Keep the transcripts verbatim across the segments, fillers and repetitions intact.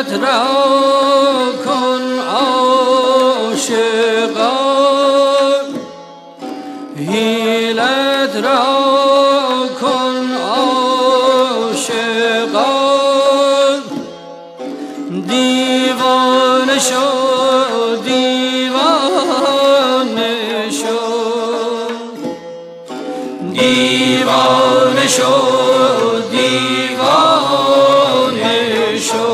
حیلت را کن عاشقان، حیلت را کن عاشقان، دیوانه شو دیوانه شو دیوانه شو دیوانه شو.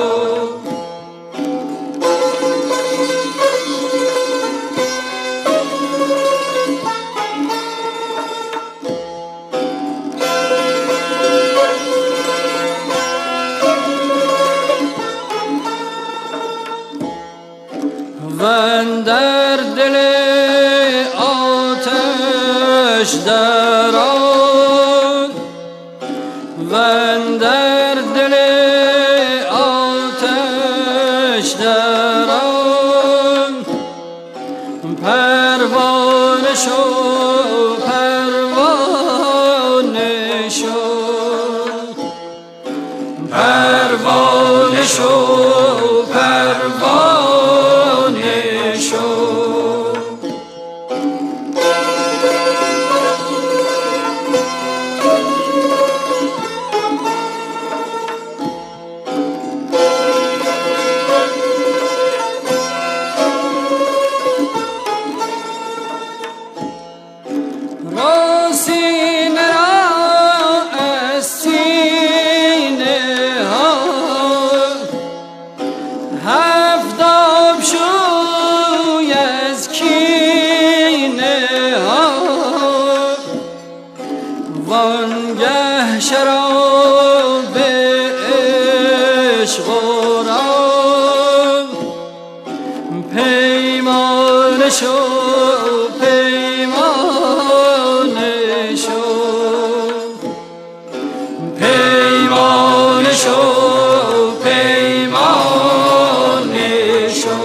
وندر دل آتش درآن، وندر دل آتش درآن، پروانه شو پروانه شو پروانه شو پروانه شو. وانگه شراب عشق و رام، پیمانه شو پیمانه شو پیمانه شو پیمانه شو.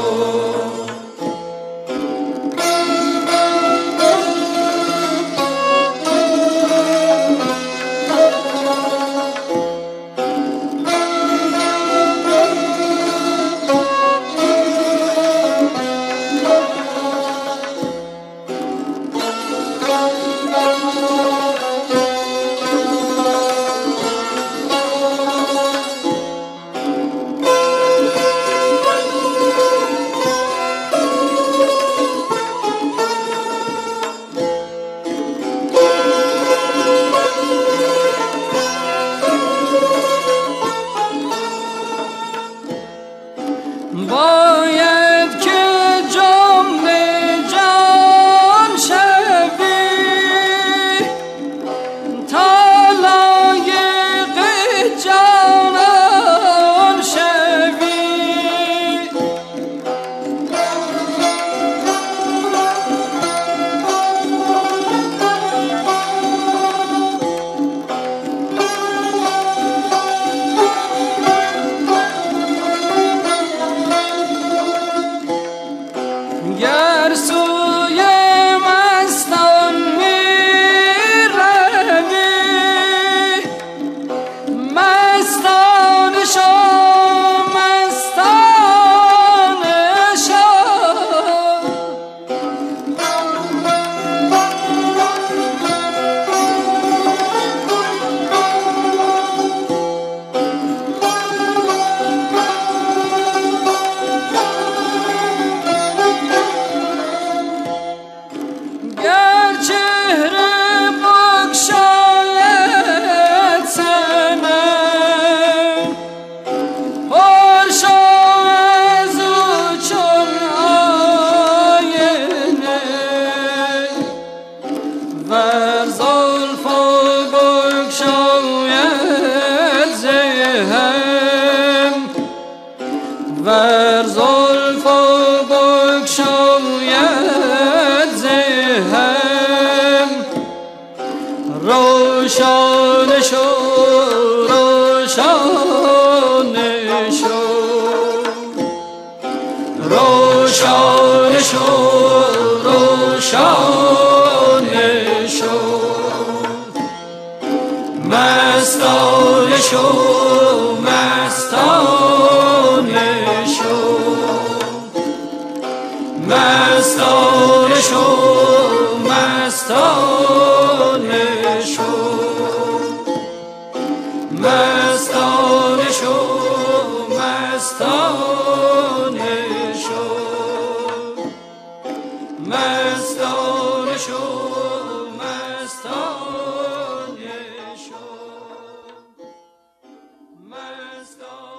باید که جام جان شوی تا لایق جانان شوی، گر سوی مستان می روی مستانه شو مستانه شو. ور زلف بگشاید ز هم، ور زلف بگشاید ز هم، روشانه شو روشانه شو روشانه شو روشانه شو. مستانه شو مستانه مستانه شو مستانه شو مستانه شو مستانه شو مستانه